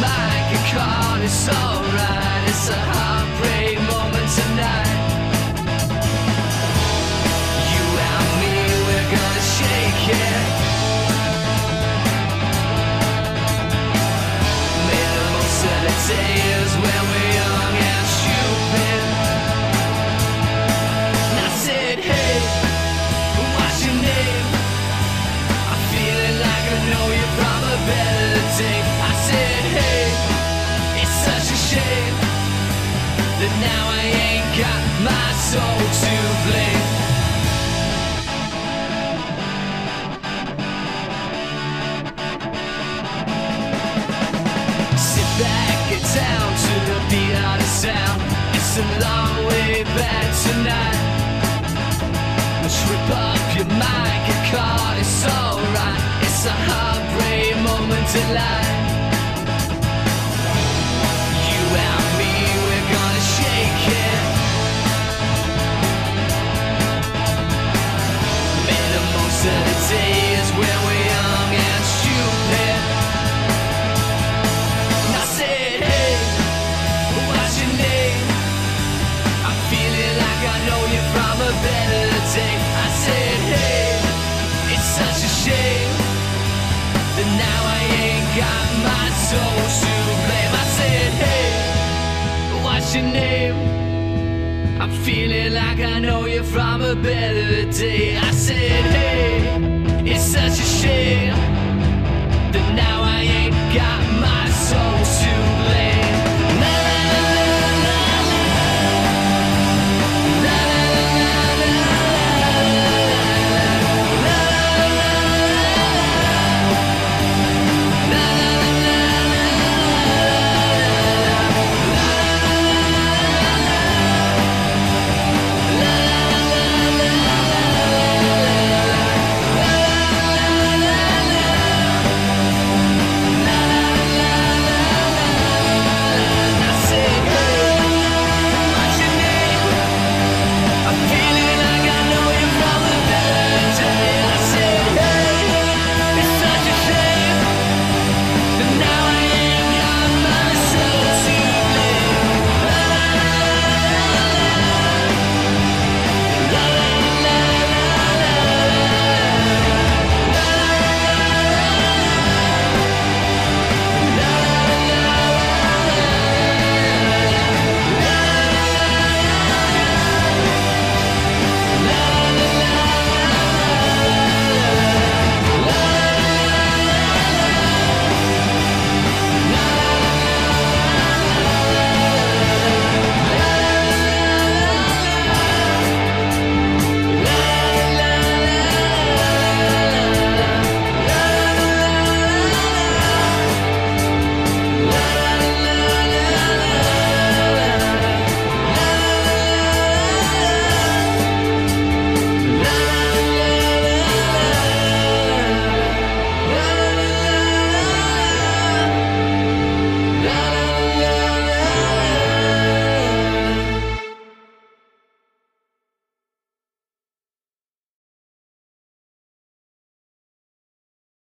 mind get caught, it's alright. It's a heartbreak moment tonight. You and me, we're gonna shake it. Made the most of the days when we're young and stupid. And I said, hey, what's your name? I'm feeling like I know you from a better day. I said, hey, it's such a shame that now I ain't got my soul to blame. Sit back, get down to the beat of the sound. It's a long way back tonight. Trip up your mind, get caught, it's alright. It's a heartbreak moment delight. You and me, we're gonna shake it. Made the most of the days when we're young and stupid. And I said, hey, what's your name? I'm feeling like I know you from a better day. I said, hey, it's such a shame that now I ain't got my soul to blame. I said, hey, what's your name? I'm feeling like I know you from a better day. I said, hey, it's such a shame that now I ain't got